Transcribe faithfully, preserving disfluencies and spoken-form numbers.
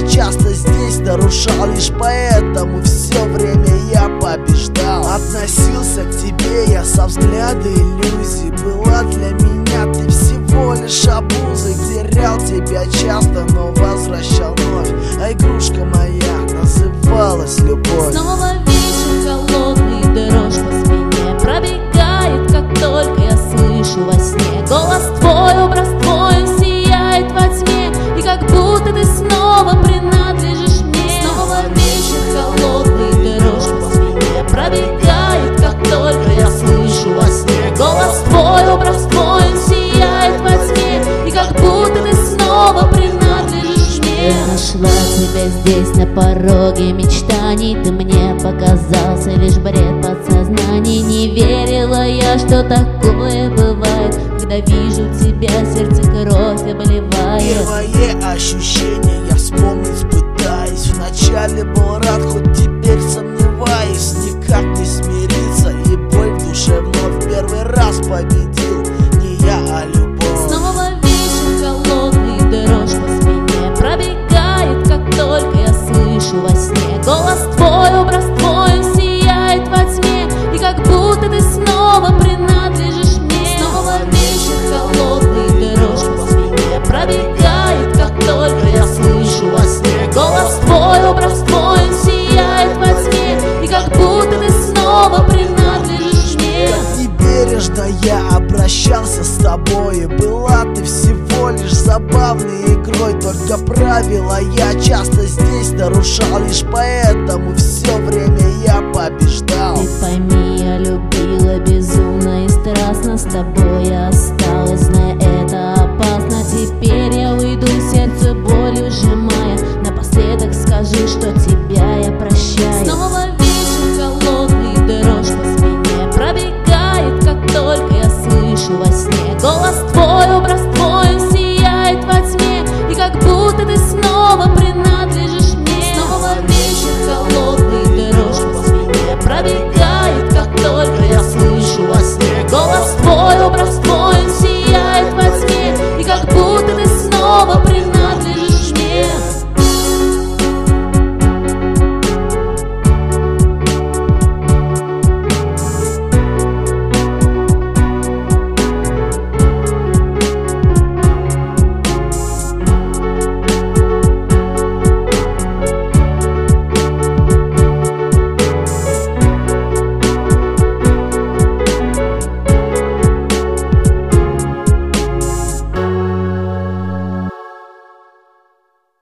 часто здесь нарушал, лишь поэтому все время я побеждал. Относился к тебе я со взгляда иллюзий, была для меня ты всего лишь обузой. Терял тебя часто, но возвращал вновь, а игрушка моя называлась любовь. Снова вечер холодный, дрожь по спине пробегает, как только я слышу во сне голос твой, образ твой сияет во тьме, и как будто ты снова принадлежишь мне. Снова вечер холодный, дрожь по спине пробегает, как только я слышу во сне голос твой, образ твой сияет во тьме, и как будто ты снова принадлежишь мне. Я нашла тебя здесь на пороге мечтаний, ты мне показался лишь бред подсознаний. Не верила я, что такое бывает, когда вижу тебя, сердце кровь обливает. Первое ощущение я вспомнить пытаюсь. Вначале был рад, хоть теперь сомневаюсь. Никак не смириться, и боль в душе вновь первый раз победил не я, а любовь. Снова вечер холодный, дрожь по спине пробегает, как только я слышу во сне голос твой, образ твой сияет во тьме, и как будто ты снова принадлежишь мне. Снова вечер холодный, дрожь по спине пробегает, как только я слышу во сне голос твой, образ твой сияет во тьме, и как будто ты снова принадлежишь мне. Как небережно я обращался с тобой, была ты всего лишь забавной игрой. Только правила я часто здесь нарушал, лишь поэтому все время я побеждал. Ты пойми, я любила безумно и страстно, с тобой я осталась, зная это опасно. Теперь я уйду, сердце болью сжимая, напоследок скажи, что